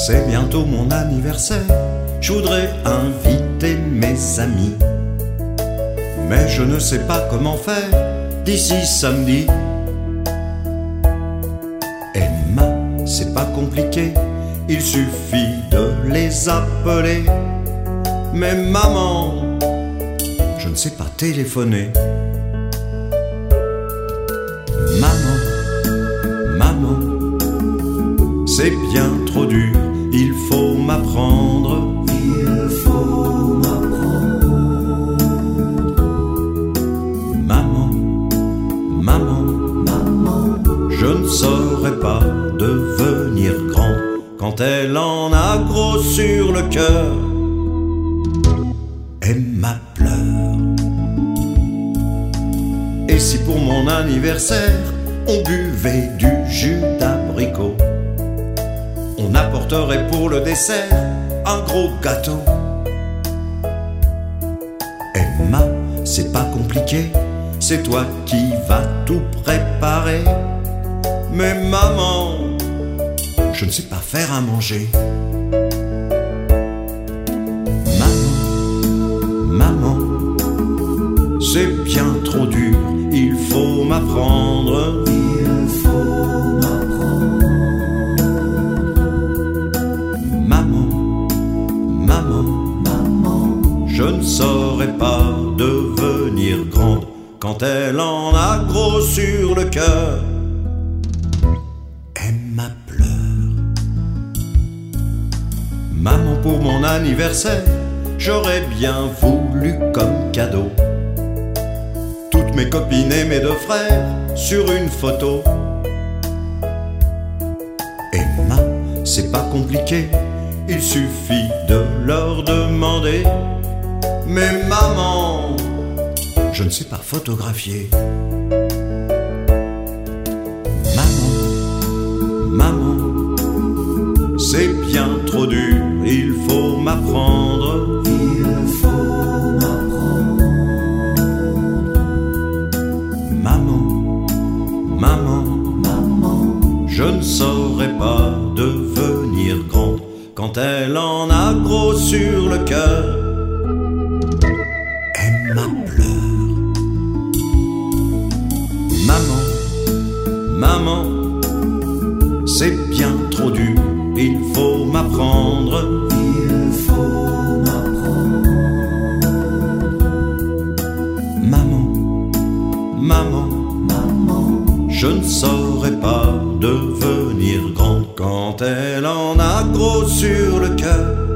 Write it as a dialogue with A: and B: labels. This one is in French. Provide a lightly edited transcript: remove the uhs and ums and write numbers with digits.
A: C'est bientôt mon anniversaire, je voudrais inviter mes amis. Mais je ne sais pas comment faire d'ici samedi. Emma, c'est pas compliqué, il suffit de les appeler. Mais maman, je ne sais pas téléphoner. Maman, c'est bien trop dur, il faut m'apprendre. Maman, je ne saurais pas devenir grand quand elle en a gros sur le cœur. Emma pleure. Et si pour mon anniversaire on buvait du jus d'abricot, on apporterait pour le dessert un gros gâteau. Emma, c'est pas compliqué, c'est toi qui vas tout préparer. Mais maman, je ne sais pas faire à manger. Maman, c'est bien trop dur, il faut m'apprendre. Maman, je ne saurais pas devenir grande quand elle en a gros sur le cœur. Emma pleure. Maman, pour mon anniversaire, j'aurais bien voulu comme cadeau toutes mes copines et mes deux frères sur une photo. Emma, c'est pas compliqué, il suffit de leur demander. Mais maman, je ne sais pas photographier. Maman, c'est bien trop dur, il faut m'apprendre. Maman, je ne saurais pas devenir grande quand elle en a gros sur le cœur. Emma pleure. Maman, c'est bien trop dur, il faut m'apprendre. Maman, je ne saurais pas devenir grande quand elle en a gros sur le cœur.